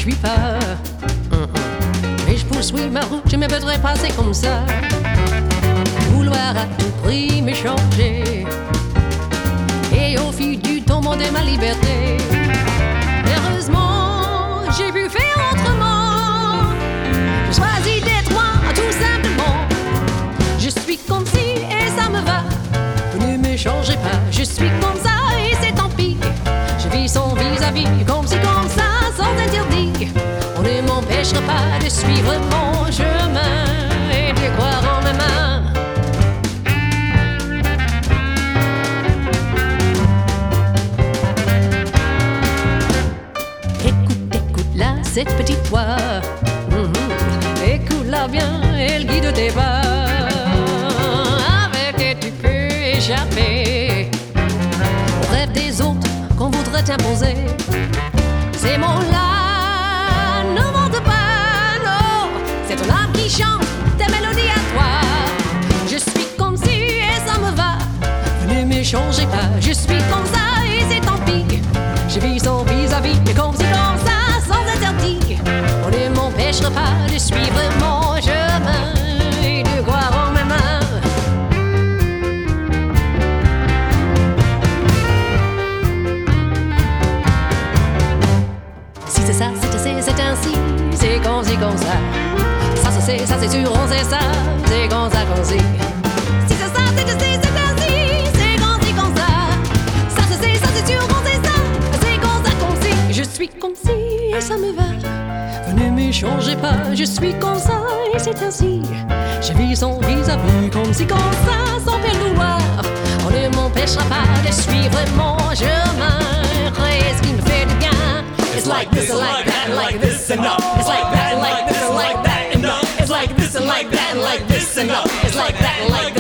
suis pas. Mais je poursuis ma route, je me voudrais passer comme ça. Vouloir à tout prix me changer. Et au fil du temps, demander ma liberté. Heureusement, j'ai pu faire autrement. J'ai choisi d'être moi, tout simplement. Je suis comme si et ça me va. Vous ne me changez pas, je suis comme ça et c'est tant pis. Je vis son vis-à-vis, comme si comme ça, sans interdit. On ne m'empêchera pas de suivre mon chemin et de croire en ma main. Écoute là, cette petite voix. Écoute-la bien, elle guide tes pas. Avec elle tu peux échapper aux rêves des autres qu'on voudrait t'imposer. Ces mots-là ne mentent pas, non. C'est ton âme qui chante tes mélodies à toi. Je suis comme si et ça me va. Vous ne me changez pas, je suis comme ça et c'est tant pis. Je vis son vis-à-vis, comme si comme ça, sans interdit. On ne m'empêchera pas de suivre mon chemin et de croire en mes mains. Si c'est ça, c'est ainsi, c'est comme si comme ça. Ça c'est sûr, on sait ça, c'est comme ça qu'on sait. Si c'est ça, c'est ainsi, c'est comme si comme ça. Ça c'est sûr, on sait ça, c'est comme ça qu'on sait. Je suis comme si et ça me va. Vous ne me changez pas, je suis comme ça et c'est ainsi. Je vis son vis-à-vis comme si comme ça, sans faire vouloir. On ne m'empêchera pas de suivre mon chemin. Et ce qui me fait du bien. It's like this and like that and like this and no. It's like that and like this and like that and no. It's like this and like that and like this and no. It's like that and like